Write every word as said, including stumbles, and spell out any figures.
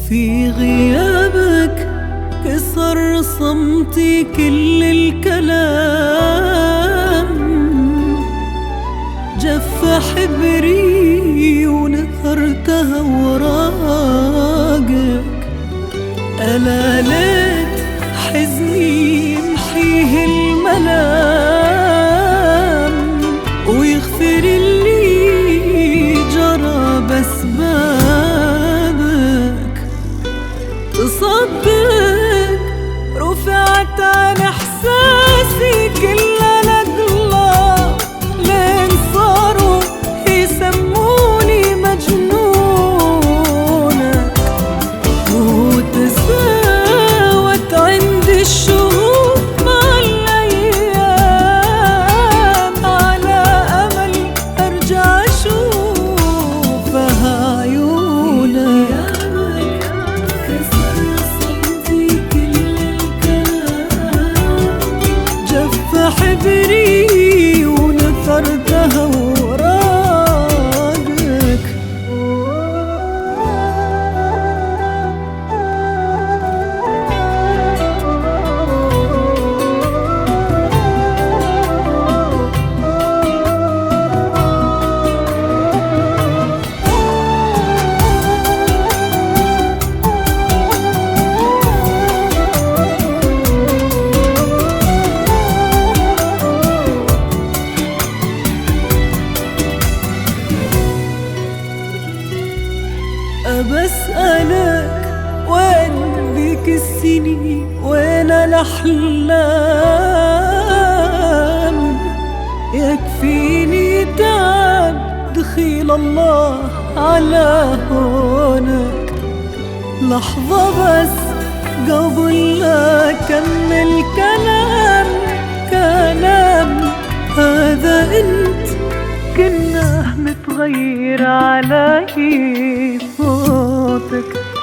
في غيابك كسر صمتي كل الكلام، جف حبري ونثرتها وراقك. ألا ليت حزني يمحيه الملام ويغفر اللي جرى بأسبابك. تصدق رفعت عن إحساسي كل الأقلام، لين صاروا يسموني مجنونة، وتساوت عندي الشهور مع الأيام، على أمل أرجع أشوفها عيونك. حبري ونثرتها وراقك. بسألك وين بيك السنين، وين الأحلام؟ يكفيني تعب دخيل الله على هونك. لحظة بس قبل لا أكمل كلام كلام، هذا انت كنا متغير علي صوتك.